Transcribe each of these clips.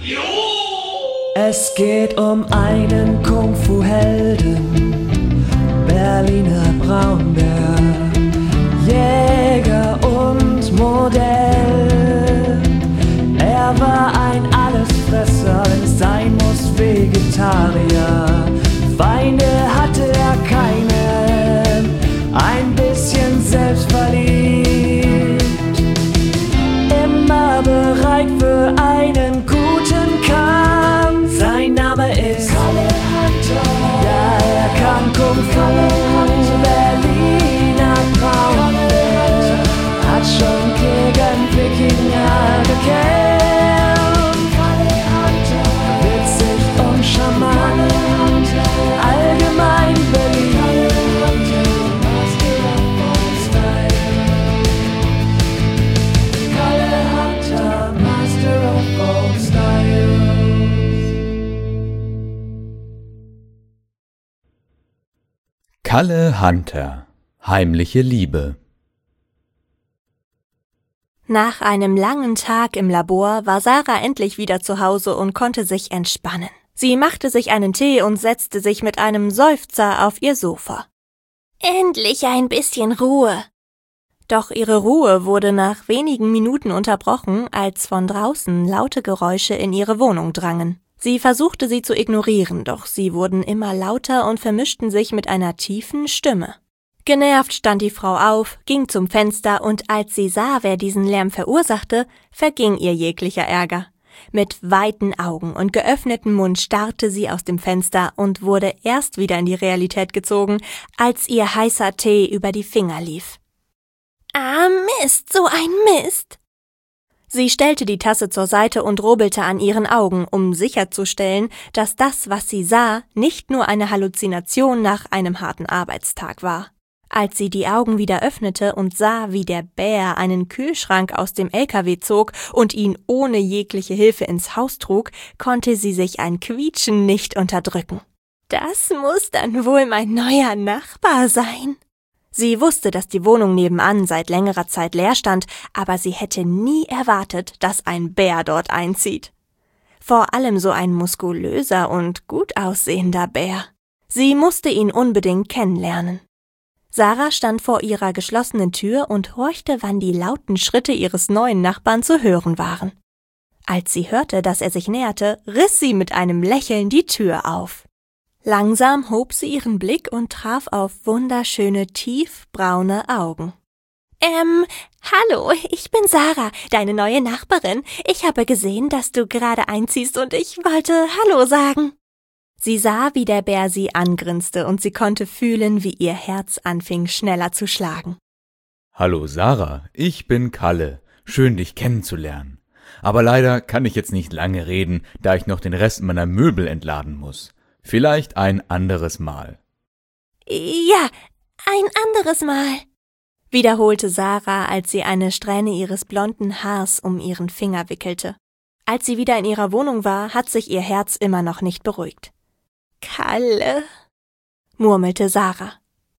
Es geht um einen Kung-Fu-Helden, Berliner Braunbär, Jäger und Modell. Er war ein Allesfresser, wenn es sein muss, Vegetarier. Feinde hatte er keine, ein bisschen selbstverliebt. Immer bereit für einen guten Kampf. Sein Name ist Kalle Hunter. Ja, er kann Kung Fu. Berliner Braunbär hat schon gegen Wikinger gekämpft. Kalle Hunter. Witzig und charmant, allgemein beliebt. Kalle Hunter, Master of Folk Styles. Kalle Hunter – Heimliche Liebe. Nach einem langen Tag im Labor war Sarah endlich wieder zu Hause und konnte sich entspannen. Sie machte sich einen Tee und setzte sich mit einem Seufzer auf ihr Sofa. Endlich ein bisschen Ruhe. Doch ihre Ruhe wurde nach wenigen Minuten unterbrochen, als von draußen laute Geräusche in ihre Wohnung drangen. Sie versuchte sie zu ignorieren, doch sie wurden immer lauter und vermischten sich mit einer tiefen Stimme. Genervt stand die Frau auf, ging zum Fenster und als sie sah, wer diesen Lärm verursachte, verging ihr jeglicher Ärger. Mit weiten Augen und geöffnetem Mund starrte sie aus dem Fenster und wurde erst wieder in die Realität gezogen, als ihr heißer Tee über die Finger lief. »Ah, Mist, so ein Mist!« Sie stellte die Tasse zur Seite und rubelte an ihren Augen, um sicherzustellen, dass das, was sie sah, nicht nur eine Halluzination nach einem harten Arbeitstag war. Als sie die Augen wieder öffnete und sah, wie der Bär einen Kühlschrank aus dem LKW zog und ihn ohne jegliche Hilfe ins Haus trug, konnte sie sich ein Quietschen nicht unterdrücken. »Das muss dann wohl mein neuer Nachbar sein.« Sie wusste, dass die Wohnung nebenan seit längerer Zeit leer stand, aber sie hätte nie erwartet, dass ein Bär dort einzieht. Vor allem so ein muskulöser und gut aussehender Bär. Sie musste ihn unbedingt kennenlernen. Sarah stand vor ihrer geschlossenen Tür und horchte, wann die lauten Schritte ihres neuen Nachbarn zu hören waren. Als sie hörte, dass er sich näherte, riss sie mit einem Lächeln die Tür auf. Langsam hob sie ihren Blick und traf auf wunderschöne, tiefbraune Augen. Hallo, ich bin Sarah, deine neue Nachbarin. Ich habe gesehen, dass du gerade einziehst und ich wollte Hallo sagen.« Sie sah, wie der Bär sie angrinste und sie konnte fühlen, wie ihr Herz anfing, schneller zu schlagen. Hallo Sarah, ich bin Kalle. Schön, dich kennenzulernen. Aber leider kann ich jetzt nicht lange reden, da ich noch den Rest meiner Möbel entladen muss. Vielleicht ein anderes Mal. »Ja, ein anderes Mal«, wiederholte Sarah, als sie eine Strähne ihres blonden Haars um ihren Finger wickelte. Als sie wieder in ihrer Wohnung war, hat sich ihr Herz immer noch nicht beruhigt. »Kalle«, murmelte Sarah.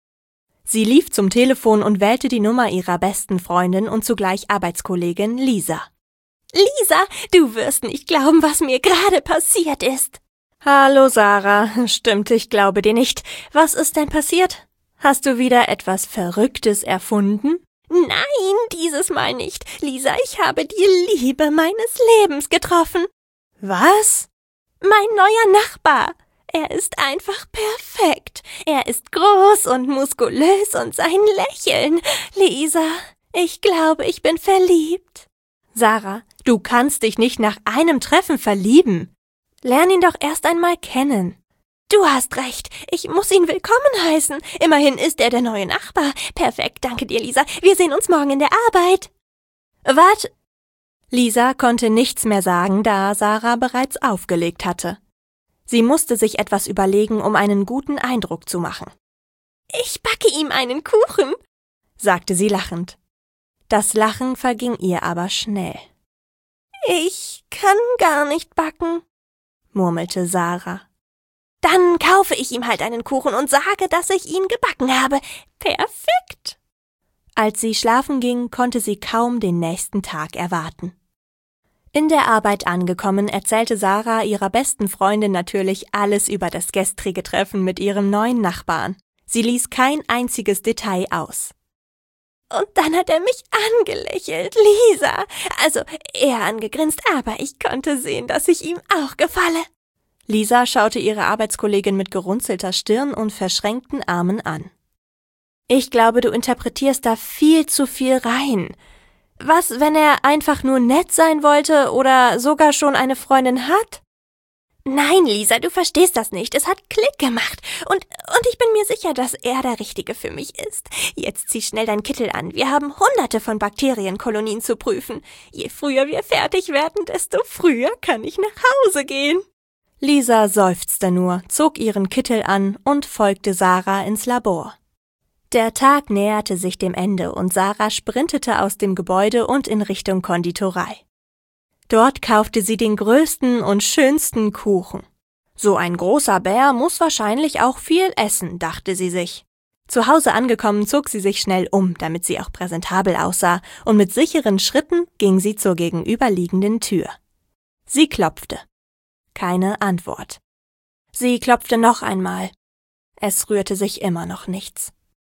Sie lief zum Telefon und wählte die Nummer ihrer besten Freundin und zugleich Arbeitskollegin Lisa. »Lisa, du wirst nicht glauben, was mir gerade passiert ist.« »Hallo Sarah, stimmt, ich glaube dir nicht. Was ist denn passiert? Hast du wieder etwas Verrücktes erfunden?« »Nein, dieses Mal nicht. Lisa, ich habe die Liebe meines Lebens getroffen.« »Was?« »Mein neuer Nachbar. Er ist einfach perfekt. Er ist groß und muskulös und sein Lächeln. Lisa, ich glaube, ich bin verliebt.« »Sarah, du kannst dich nicht nach einem Treffen verlieben. Lern ihn doch erst einmal kennen.« »Du hast recht, ich muss ihn willkommen heißen. Immerhin ist er der neue Nachbar. Perfekt, danke dir, Lisa. Wir sehen uns morgen in der Arbeit.« »Wart!« Lisa konnte nichts mehr sagen, da Sarah bereits aufgelegt hatte. Sie musste sich etwas überlegen, um einen guten Eindruck zu machen. »Ich backe ihm einen Kuchen«, sagte sie lachend. Das Lachen verging ihr aber schnell. »Ich kann gar nicht backen«, murmelte Sarah. »Dann kaufe ich ihm halt einen Kuchen und sage, dass ich ihn gebacken habe. Perfekt!« Als sie schlafen ging, konnte sie kaum den nächsten Tag erwarten. In der Arbeit angekommen, erzählte Sarah ihrer besten Freundin natürlich alles über das gestrige Treffen mit ihrem neuen Nachbarn. Sie ließ kein einziges Detail aus. Und dann hat er mich angelächelt, Lisa. Also, er angegrinst, aber ich konnte sehen, dass ich ihm auch gefalle. Lisa schaute ihre Arbeitskollegin mit gerunzelter Stirn und verschränkten Armen an. Ich glaube, du interpretierst da viel zu viel rein. Was, wenn er einfach nur nett sein wollte oder sogar schon eine Freundin hat? Nein, Lisa, du verstehst das nicht. Es hat Klick gemacht. Und ich bin mir sicher, dass er der Richtige für mich ist. Jetzt zieh schnell deinen Kittel an. Wir haben Hunderte von Bakterienkolonien zu prüfen. Je früher wir fertig werden, desto früher kann ich nach Hause gehen. Lisa seufzte nur, zog ihren Kittel an und folgte Sarah ins Labor. Der Tag näherte sich dem Ende und Sarah sprintete aus dem Gebäude und in Richtung Konditorei. Dort kaufte sie den größten und schönsten Kuchen. So ein großer Bär muss wahrscheinlich auch viel essen, dachte sie sich. Zu Hause angekommen, zog sie sich schnell um, damit sie auch präsentabel aussah, und mit sicheren Schritten ging sie zur gegenüberliegenden Tür. Sie klopfte. Keine Antwort. Sie klopfte noch einmal. Es rührte sich immer noch nichts.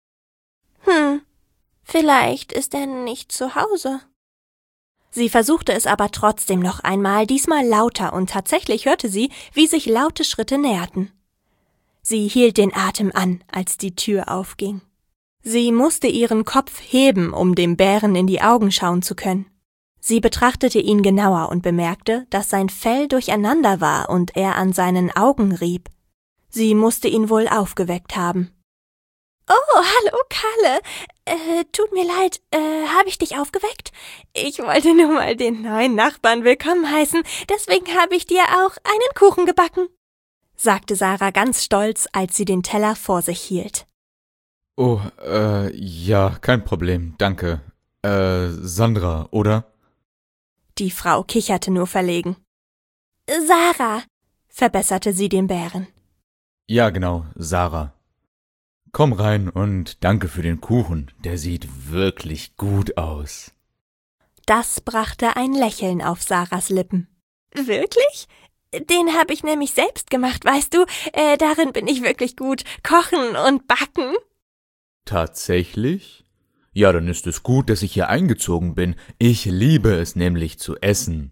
Vielleicht ist er nicht zu Hause. Sie versuchte es aber trotzdem noch einmal, diesmal lauter, und tatsächlich hörte sie, wie sich laute Schritte näherten. Sie hielt den Atem an, als die Tür aufging. Sie musste ihren Kopf heben, um dem Bären in die Augen schauen zu können. Sie betrachtete ihn genauer und bemerkte, dass sein Fell durcheinander war und er an seinen Augen rieb. Sie musste ihn wohl aufgeweckt haben. »Oh, hallo, Kalle. Tut mir leid, habe ich dich aufgeweckt? Ich wollte nur mal den neuen Nachbarn willkommen heißen, deswegen habe ich dir auch einen Kuchen gebacken«, sagte Sarah ganz stolz, als sie den Teller vor sich hielt. Oh, ja, kein Problem, danke. Sandra, oder? Die Frau kicherte nur verlegen. »Sarah«, verbesserte sie den Bären. Ja, genau, Sarah. Komm rein und danke für den Kuchen, der sieht wirklich gut aus. Das brachte ein Lächeln auf Sarahs Lippen. »Wirklich? Den habe ich nämlich selbst gemacht, weißt du? Darin bin ich wirklich gut. Kochen und backen.« Tatsächlich? Ja, dann ist es gut, dass ich hier eingezogen bin. Ich liebe es nämlich zu essen.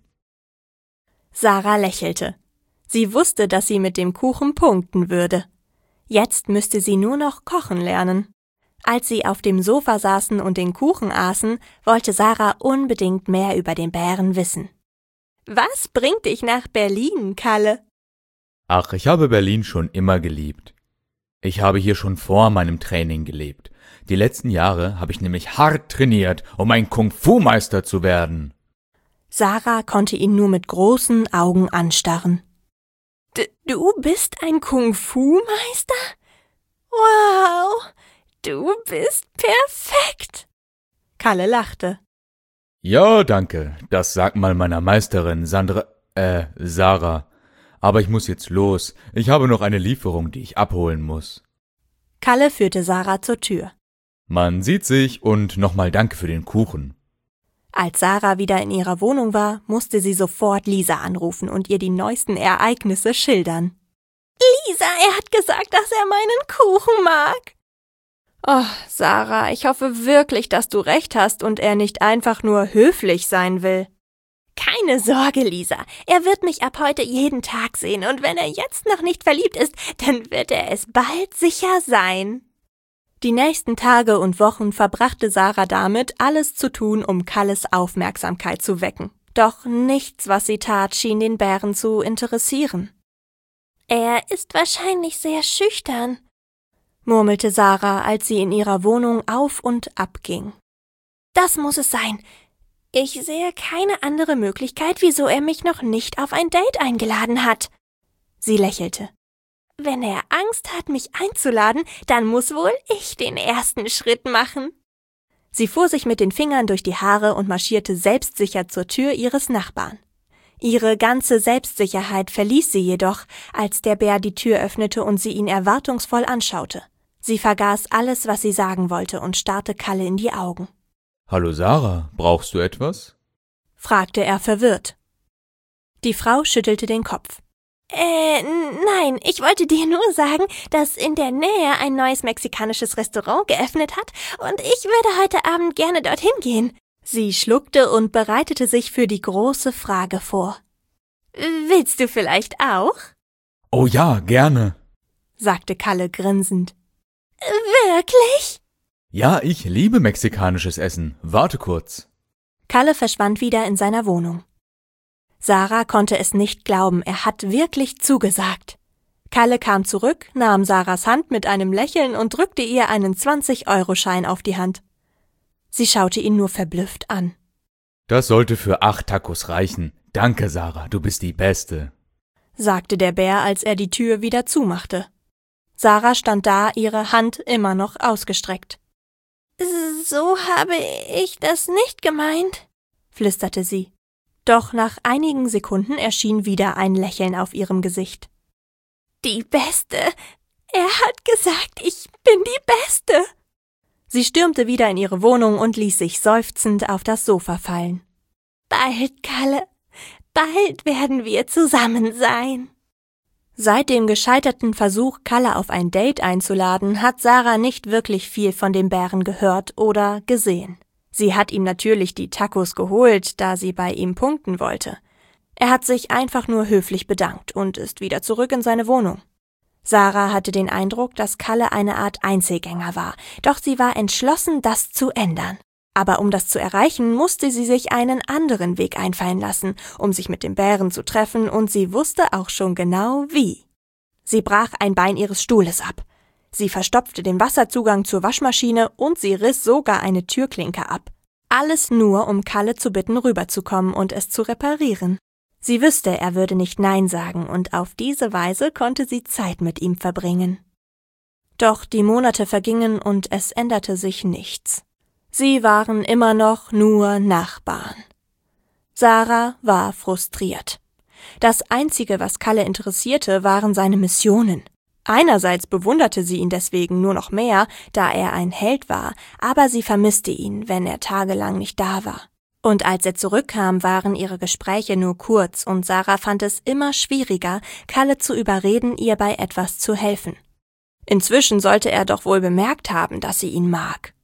Sarah lächelte. Sie wusste, dass sie mit dem Kuchen punkten würde. Jetzt müsste sie nur noch kochen lernen. Als sie auf dem Sofa saßen und den Kuchen aßen, wollte Sarah unbedingt mehr über den Bären wissen. »Was bringt dich nach Berlin, Kalle?« Ach, ich habe Berlin schon immer geliebt. Ich habe hier schon vor meinem Training gelebt. Die letzten Jahre habe ich nämlich hart trainiert, um ein Kung-Fu-Meister zu werden. Sarah konnte ihn nur mit großen Augen anstarren. »Du bist ein Kung-Fu-Meister? Wow, du bist perfekt!« Kalle lachte. Ja, danke. Das sagt mal meiner Meisterin Sarah. Aber ich muss jetzt los. Ich habe noch eine Lieferung, die ich abholen muss. Kalle führte Sarah zur Tür. Man sieht sich und nochmal danke für den Kuchen. Als Sarah wieder in ihrer Wohnung war, musste sie sofort Lisa anrufen und ihr die neuesten Ereignisse schildern. »Lisa, er hat gesagt, dass er meinen Kuchen mag.« »Oh, Sarah, ich hoffe wirklich, dass du recht hast und er nicht einfach nur höflich sein will.« »Keine Sorge, Lisa, er wird mich ab heute jeden Tag sehen und wenn er jetzt noch nicht verliebt ist, dann wird er es bald sicher sein.« Die nächsten Tage und Wochen verbrachte Sarah damit, alles zu tun, um Kalles Aufmerksamkeit zu wecken. Doch nichts, was sie tat, schien den Bären zu interessieren. »Er ist wahrscheinlich sehr schüchtern«, murmelte Sarah, als sie in ihrer Wohnung auf und ab ging. »Das muss es sein. Ich sehe keine andere Möglichkeit, wieso er mich noch nicht auf ein Date eingeladen hat.« Sie lächelte. »Wenn er Angst hat, mich einzuladen, dann muss wohl ich den ersten Schritt machen.« Sie fuhr sich mit den Fingern durch die Haare und marschierte selbstsicher zur Tür ihres Nachbarn. Ihre ganze Selbstsicherheit verließ sie jedoch, als der Bär die Tür öffnete und sie ihn erwartungsvoll anschaute. Sie vergaß alles, was sie sagen wollte, und starrte Kalle in die Augen. »Hallo Sarah, brauchst du etwas?« fragte er verwirrt. Die Frau schüttelte den Kopf. Nein, ich wollte dir nur sagen, dass in der Nähe ein neues mexikanisches Restaurant geöffnet hat und ich würde heute Abend gerne dorthin gehen. Sie schluckte und bereitete sich für die große Frage vor. Willst du vielleicht auch? Oh ja, gerne, sagte Kalle grinsend. Wirklich? Ja, ich liebe mexikanisches Essen. Warte kurz. Kalle verschwand wieder in seiner Wohnung. Sarah konnte es nicht glauben, er hat wirklich zugesagt. Kalle kam zurück, nahm Sarahs Hand mit einem Lächeln und drückte ihr einen 20-Euro-Schein auf die Hand. Sie schaute ihn nur verblüfft an. Das sollte für 8 Tacos reichen. Danke, Sarah, du bist die Beste, sagte der Bär, als er die Tür wieder zumachte. Sarah stand da, ihre Hand immer noch ausgestreckt. So habe ich das nicht gemeint, flüsterte sie. Doch nach einigen Sekunden erschien wieder ein Lächeln auf ihrem Gesicht. Die Beste! Er hat gesagt, ich bin die Beste! Sie stürmte wieder in ihre Wohnung und ließ sich seufzend auf das Sofa fallen. Bald, Kalle, bald werden wir zusammen sein. Seit dem gescheiterten Versuch, Kalle auf ein Date einzuladen, hat Sarah nicht wirklich viel von dem Bären gehört oder gesehen. Sie hat ihm natürlich die Tacos geholt, da sie bei ihm punkten wollte. Er hat sich einfach nur höflich bedankt und ist wieder zurück in seine Wohnung. Sarah hatte den Eindruck, dass Kalle eine Art Einzelgänger war, doch sie war entschlossen, das zu ändern. Aber um das zu erreichen, musste sie sich einen anderen Weg einfallen lassen, um sich mit dem Bären zu treffen, und sie wusste auch schon genau wie. Sie brach ein Bein ihres Stuhles ab. Sie verstopfte den Wasserzugang zur Waschmaschine und sie riss sogar eine Türklinke ab. Alles nur, um Kalle zu bitten, rüberzukommen und es zu reparieren. Sie wüsste, er würde nicht Nein sagen, und auf diese Weise konnte sie Zeit mit ihm verbringen. Doch die Monate vergingen und es änderte sich nichts. Sie waren immer noch nur Nachbarn. Sarah war frustriert. Das Einzige, was Kalle interessierte, waren seine Missionen. Einerseits bewunderte sie ihn deswegen nur noch mehr, da er ein Held war, aber sie vermisste ihn, wenn er tagelang nicht da war. Und als er zurückkam, waren ihre Gespräche nur kurz und Sarah fand es immer schwieriger, Kalle zu überreden, ihr bei etwas zu helfen. Inzwischen sollte er doch wohl bemerkt haben, dass sie ihn mag.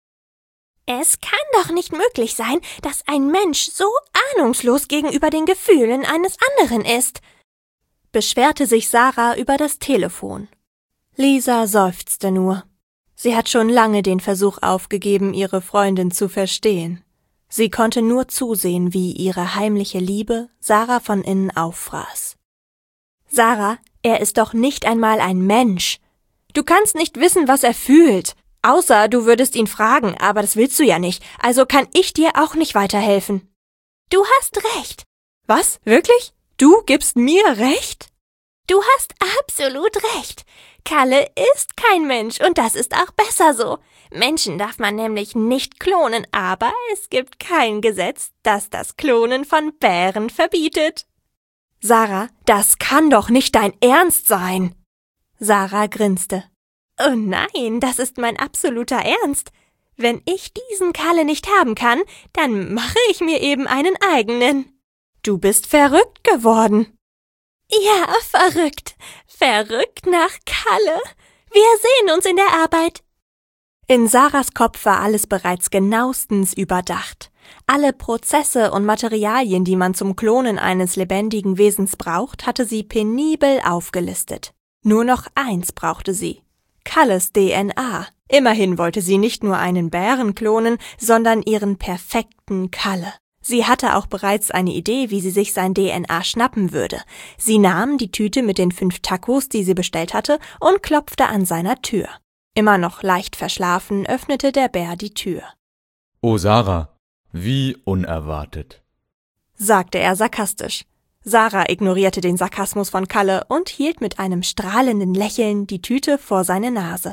Es kann doch nicht möglich sein, dass ein Mensch so ahnungslos gegenüber den Gefühlen eines anderen ist, beschwerte sich Sarah über das Telefon. Lisa seufzte nur. Sie hat schon lange den Versuch aufgegeben, ihre Freundin zu verstehen. Sie konnte nur zusehen, wie ihre heimliche Liebe Sarah von innen auffraß. Sarah, er ist doch nicht einmal ein Mensch. Du kannst nicht wissen, was er fühlt. Außer du würdest ihn fragen, aber das willst du ja nicht, also kann ich dir auch nicht weiterhelfen. Du hast recht. Was? Wirklich? Du gibst mir recht? Du hast absolut recht. Kalle ist kein Mensch und das ist auch besser so. Menschen darf man nämlich nicht klonen, aber es gibt kein Gesetz, das das Klonen von Bären verbietet. Sarah, das kann doch nicht dein Ernst sein. Sarah grinste. Oh nein, das ist mein absoluter Ernst. Wenn ich diesen Kalle nicht haben kann, dann mache ich mir eben einen eigenen. Du bist verrückt geworden. Ja, verrückt. Verrückt nach Kalle. Wir sehen uns in der Arbeit. In Sarahs Kopf war alles bereits genauestens überdacht. Alle Prozesse und Materialien, die man zum Klonen eines lebendigen Wesens braucht, hatte sie penibel aufgelistet. Nur noch eins brauchte sie: Kalles DNA. Immerhin wollte sie nicht nur einen Bären klonen, sondern ihren perfekten Kalle. Sie hatte auch bereits eine Idee, wie sie sich sein DNA schnappen würde. Sie nahm die Tüte mit den 5 Tacos, die sie bestellt hatte, und klopfte an seiner Tür. Immer noch leicht verschlafen, öffnete der Bär die Tür. Oh Sarah, wie unerwartet, sagte er sarkastisch. Sarah ignorierte den Sarkasmus von Kalle und hielt mit einem strahlenden Lächeln die Tüte vor seine Nase.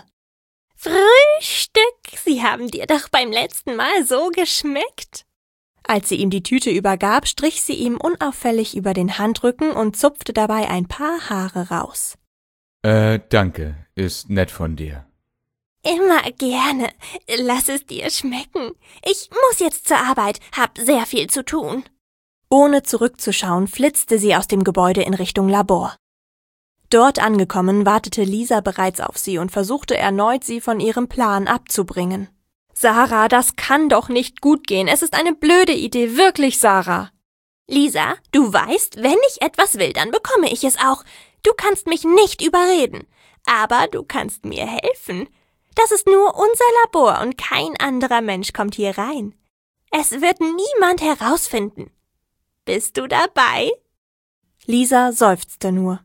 Frühstück, Sie haben dir doch beim letzten Mal so geschmeckt. Als sie ihm die Tüte übergab, strich sie ihm unauffällig über den Handrücken und zupfte dabei ein paar Haare raus. Danke, ist nett von dir. Immer gerne. Lass es dir schmecken. Ich muss jetzt zur Arbeit, hab sehr viel zu tun. Ohne zurückzuschauen, flitzte sie aus dem Gebäude in Richtung Labor. Dort angekommen, wartete Lisa bereits auf sie und versuchte erneut, sie von ihrem Plan abzubringen. »Sarah, das kann doch nicht gut gehen. Es ist eine blöde Idee, wirklich, Sarah.« »Lisa, du weißt, wenn ich etwas will, dann bekomme ich es auch. Du kannst mich nicht überreden. Aber du kannst mir helfen. Das ist nur unser Labor und kein anderer Mensch kommt hier rein. Es wird niemand herausfinden. Bist du dabei?« Lisa seufzte nur.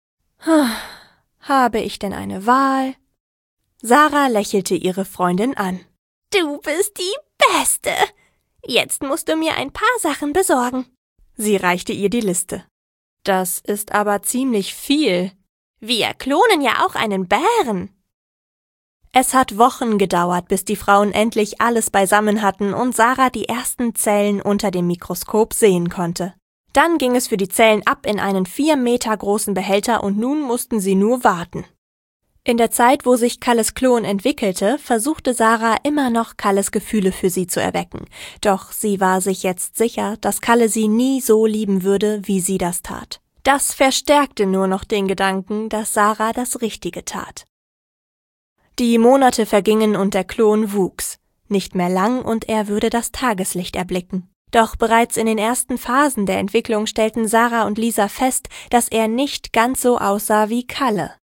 »Habe ich denn eine Wahl?« Sarah lächelte ihre Freundin an. »Du bist die Beste. Jetzt musst du mir ein paar Sachen besorgen.« Sie reichte ihr die Liste. »Das ist aber ziemlich viel.« »Wir klonen ja auch einen Bären.« Es hat Wochen gedauert, bis die Frauen endlich alles beisammen hatten und Sarah die ersten Zellen unter dem Mikroskop sehen konnte. Dann ging es für die Zellen ab in einen 4 Meter großen Behälter und nun mussten sie nur warten. In der Zeit, wo sich Kalles Klon entwickelte, versuchte Sarah immer noch, Kalles Gefühle für sie zu erwecken. Doch sie war sich jetzt sicher, dass Kalle sie nie so lieben würde, wie sie das tat. Das verstärkte nur noch den Gedanken, dass Sarah das Richtige tat. Die Monate vergingen und der Klon wuchs. Nicht mehr lang und er würde das Tageslicht erblicken. Doch bereits in den ersten Phasen der Entwicklung stellten Sarah und Lisa fest, dass er nicht ganz so aussah wie Kalle.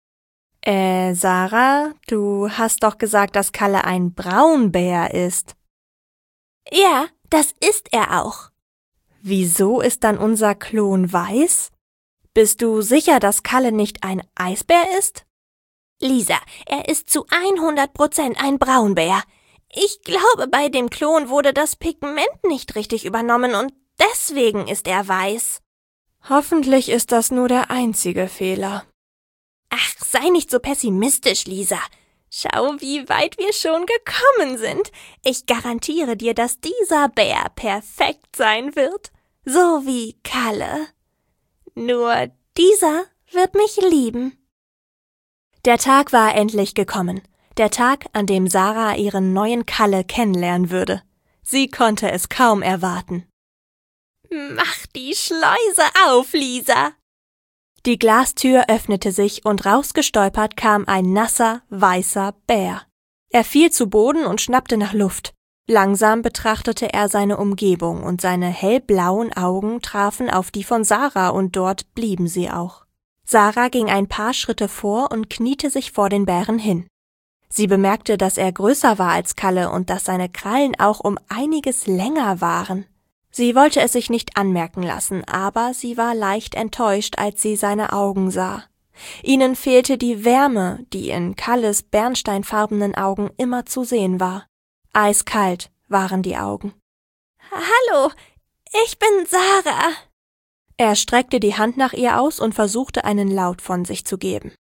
Sarah, du hast doch gesagt, dass Kalle ein Braunbär ist. Ja, das ist er auch. Wieso ist dann unser Klon weiß? Bist du sicher, dass Kalle nicht ein Eisbär ist? Lisa, er ist zu 100% ein Braunbär. Ich glaube, bei dem Klon wurde das Pigment nicht richtig übernommen und deswegen ist er weiß. Hoffentlich ist das nur der einzige Fehler. Ach, sei nicht so pessimistisch, Lisa. Schau, wie weit wir schon gekommen sind. Ich garantiere dir, dass dieser Bär perfekt sein wird, so wie Kalle. Nur dieser wird mich lieben. Der Tag war endlich gekommen. Der Tag, an dem Sarah ihren neuen Kalle kennenlernen würde. Sie konnte es kaum erwarten. Mach die Schleuse auf, Lisa! Die Glastür öffnete sich und rausgestolpert kam ein nasser, weißer Bär. Er fiel zu Boden und schnappte nach Luft. Langsam betrachtete er seine Umgebung und seine hellblauen Augen trafen auf die von Sarah und dort blieben sie auch. Sarah ging ein paar Schritte vor und kniete sich vor den Bären hin. Sie bemerkte, dass er größer war als Kalle und dass seine Krallen auch um einiges länger waren. Sie wollte es sich nicht anmerken lassen, aber sie war leicht enttäuscht, als sie seine Augen sah. Ihnen fehlte die Wärme, die in Kalles bernsteinfarbenen Augen immer zu sehen war. Eiskalt waren die Augen. »Hallo, ich bin Sarah.« Er streckte die Hand nach ihr aus und versuchte, einen Laut von sich zu geben.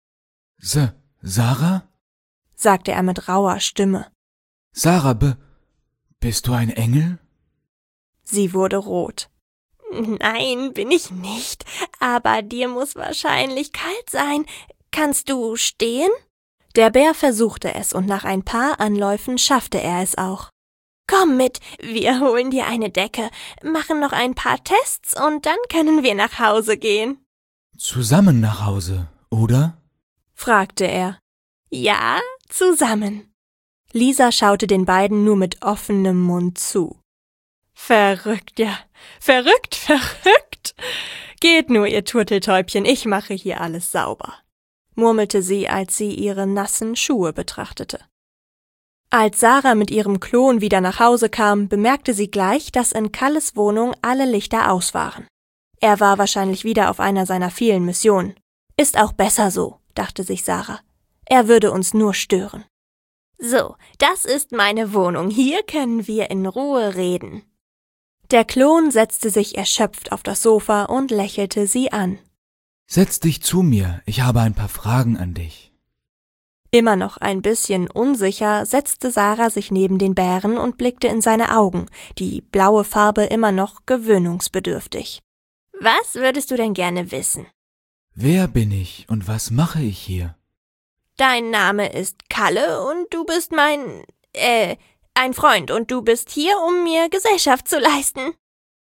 Sarah?« sagte er mit rauer Stimme. »Sarah, bist du ein Engel?« Sie wurde rot. »Nein, bin ich nicht, aber dir muss wahrscheinlich kalt sein. Kannst du stehen?« Der Bär versuchte es und nach ein paar Anläufen schaffte er es auch. »Komm mit, wir holen dir eine Decke, machen noch ein paar Tests und dann können wir nach Hause gehen.« »Zusammen nach Hause, oder?« fragte er. »Ja, zusammen.« Lisa schaute den beiden nur mit offenem Mund zu. »Verrückt, ja, verrückt. Geht nur, ihr Turteltäubchen, ich mache hier alles sauber«, murmelte sie, als sie ihre nassen Schuhe betrachtete. Als Sarah mit ihrem Klon wieder nach Hause kam, bemerkte sie gleich, dass in Kalles Wohnung alle Lichter aus waren. Er war wahrscheinlich wieder auf einer seiner vielen Missionen. Ist auch besser so, dachte sich Sarah. Er würde uns nur stören. »So, das ist meine Wohnung. Hier können wir in Ruhe reden.« Der Klon setzte sich erschöpft auf das Sofa und lächelte sie an. »Setz dich zu mir, ich habe ein paar Fragen an dich.« Immer noch ein bisschen unsicher setzte Sarah sich neben den Bären und blickte in seine Augen, die blaue Farbe immer noch gewöhnungsbedürftig. »Was würdest du denn gerne wissen?« »Wer bin ich und was mache ich hier?« »Dein Name ist Kalle und du bist ein Freund und du bist hier, um mir Gesellschaft zu leisten.«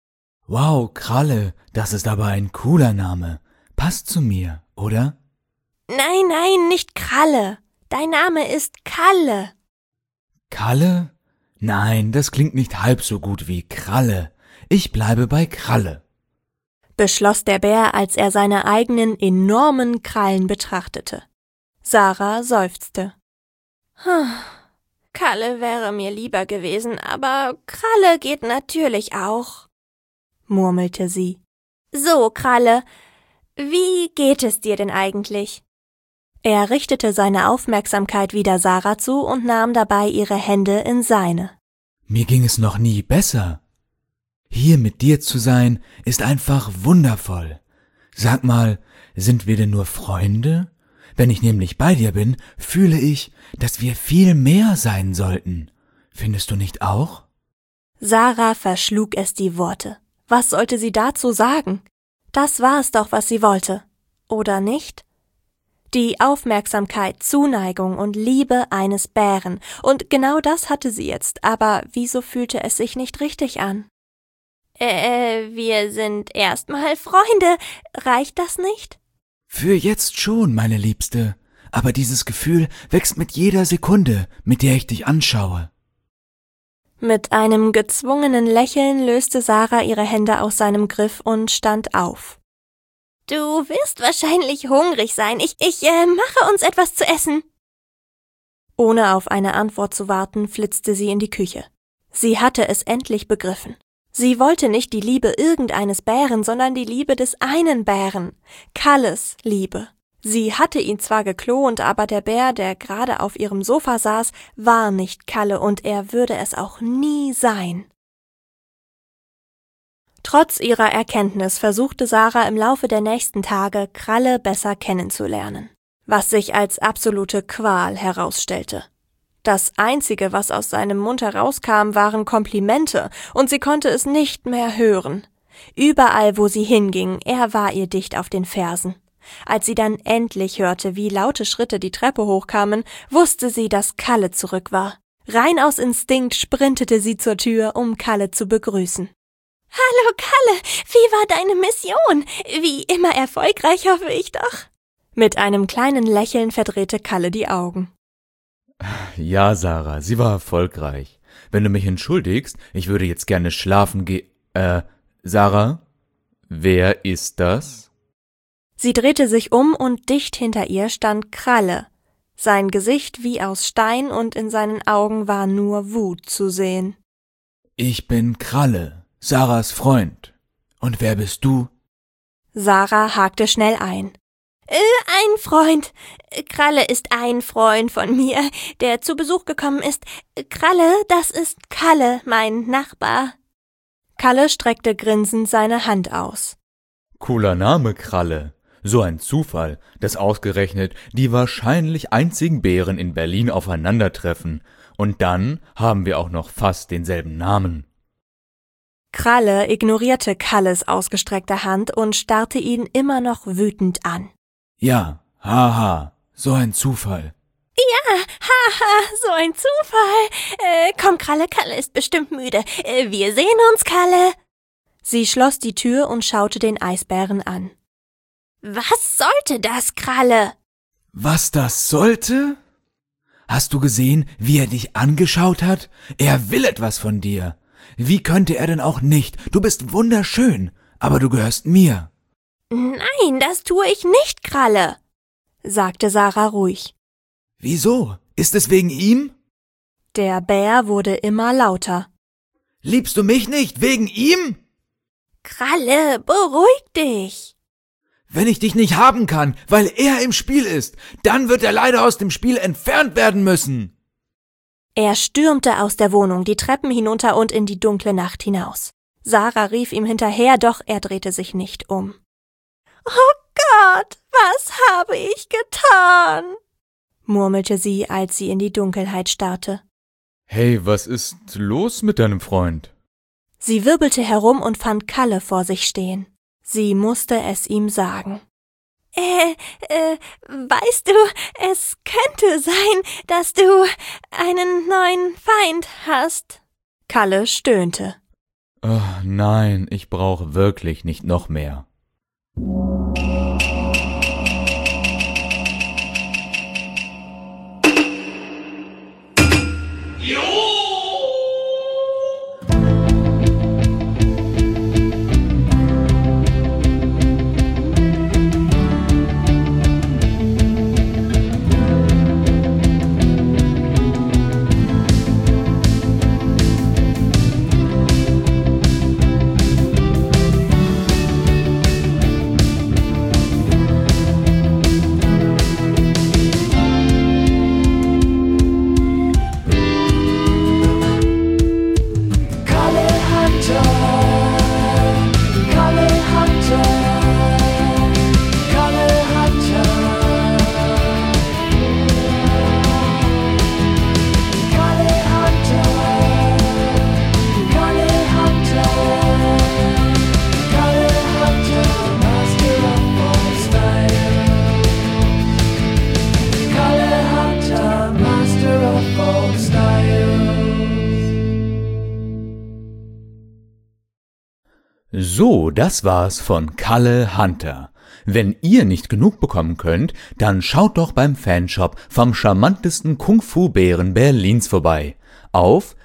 Wow, Kralle, das ist aber ein cooler Name. Passt zu mir, oder? Nein, nicht Kralle. Dein Name ist Kalle. Kalle? Nein, das klingt nicht halb so gut wie Kralle. Ich bleibe bei Kralle, beschloss der Bär, als er seine eigenen enormen Krallen betrachtete. Sarah seufzte. Kalle wäre mir lieber gewesen, aber Kralle geht natürlich auch, murmelte sie. So, Kralle, wie geht es dir denn eigentlich? Er richtete seine Aufmerksamkeit wieder Sarah zu und nahm dabei ihre Hände in seine. Mir ging es noch nie besser. Hier mit dir zu sein, ist einfach wundervoll. Sag mal, sind wir denn nur Freunde? Wenn ich nämlich bei dir bin, fühle ich, dass wir viel mehr sein sollten. Findest du nicht auch? Sarah verschlug es die Worte. Was sollte sie dazu sagen? Das war es doch, was sie wollte. Oder nicht? Die Aufmerksamkeit, Zuneigung und Liebe eines Bären. Und genau das hatte sie jetzt. Aber wieso fühlte es sich nicht richtig an? Wir sind erstmal Freunde. Reicht das nicht? Für jetzt schon, meine Liebste. Aber dieses Gefühl wächst mit jeder Sekunde, mit der ich dich anschaue. Mit einem gezwungenen Lächeln löste Sarah ihre Hände aus seinem Griff und stand auf. Du wirst wahrscheinlich hungrig sein. Ich mache uns etwas zu essen. Ohne auf eine Antwort zu warten, flitzte sie in die Küche. Sie hatte es endlich begriffen. Sie wollte nicht die Liebe irgendeines Bären, sondern die Liebe des einen Bären. Kalles Liebe. Sie hatte ihn zwar geklont, aber der Bär, der gerade auf ihrem Sofa saß, war nicht Kalle und er würde es auch nie sein. Trotz ihrer Erkenntnis versuchte Sarah im Laufe der nächsten Tage, Kralle besser kennenzulernen, was sich als absolute Qual herausstellte. Das Einzige, was aus seinem Mund herauskam, waren Komplimente, und sie konnte es nicht mehr hören. Überall, wo sie hinging, er war ihr dicht auf den Fersen. Als sie dann endlich hörte, wie laute Schritte die Treppe hochkamen, wusste sie, dass Kalle zurück war. Rein aus Instinkt sprintete sie zur Tür, um Kalle zu begrüßen. »Hallo Kalle, wie war deine Mission? Wie immer erfolgreich, hoffe ich doch.« Mit einem kleinen Lächeln verdrehte Kalle die Augen. Ja, Sarah, sie war erfolgreich. Wenn du mich entschuldigst, ich würde jetzt gerne schlafen Sarah? Wer ist das? Sie drehte sich um und dicht hinter ihr stand Kralle. Sein Gesicht wie aus Stein und in seinen Augen war nur Wut zu sehen. Ich bin Kralle, Sarahs Freund. Und wer bist du? Sarah hakte schnell ein. Ein Freund. Kralle ist ein Freund von mir, der zu Besuch gekommen ist. Kralle, das ist Kalle, mein Nachbar. Kalle streckte grinsend seine Hand aus. Cooler Name, Kralle. So ein Zufall, dass ausgerechnet die wahrscheinlich einzigen Bären in Berlin aufeinandertreffen. Und dann haben wir auch noch fast denselben Namen. Kralle ignorierte Kalles ausgestreckte Hand und starrte ihn immer noch wütend an. Ja, haha, so ein Zufall. Ja, haha, so ein Zufall. Komm, Kralle, Kalle ist bestimmt müde. Wir sehen uns, Kalle. Sie schloss die Tür und schaute den Eisbären an. Was sollte das, Kralle? Was das sollte? Hast du gesehen, wie er dich angeschaut hat? Er will etwas von dir. Wie könnte er denn auch nicht? Du bist wunderschön, aber du gehörst mir. Nein, das tue ich nicht, Kralle, sagte Sarah ruhig. Wieso? Ist es wegen ihm? Der Bär wurde immer lauter. Liebst du mich nicht wegen ihm? Kralle, beruhig dich. Wenn ich dich nicht haben kann, weil er im Spiel ist, dann wird er leider aus dem Spiel entfernt werden müssen. Er stürmte aus der Wohnung, die Treppen hinunter und in die dunkle Nacht hinaus. Sarah rief ihm hinterher, doch er drehte sich nicht um. »Oh Gott, was habe ich getan?« murmelte sie, als sie in die Dunkelheit starrte. »Hey, was ist los mit deinem Freund?« Sie wirbelte herum und fand Kalle vor sich stehen. Sie musste es ihm sagen. Weißt du, es könnte sein, dass du einen neuen Feind hast.« Kalle stöhnte. Oh, nein, ich brauche wirklich nicht noch mehr. So, das war's von Kalle Hunter. Wenn ihr nicht genug bekommen könnt, dann schaut doch beim Fanshop vom charmantesten Kung-Fu-Bären Berlins vorbei auf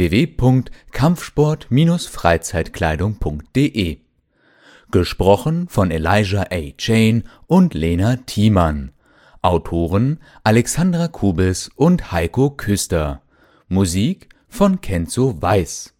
www.kampfsport-freizeitkleidung.de. Gesprochen von Elijah A. Chain und Lena Thiemann. Autoren Alexandra Kubis und Heiko Küster. Musik von Kenzo Weiß.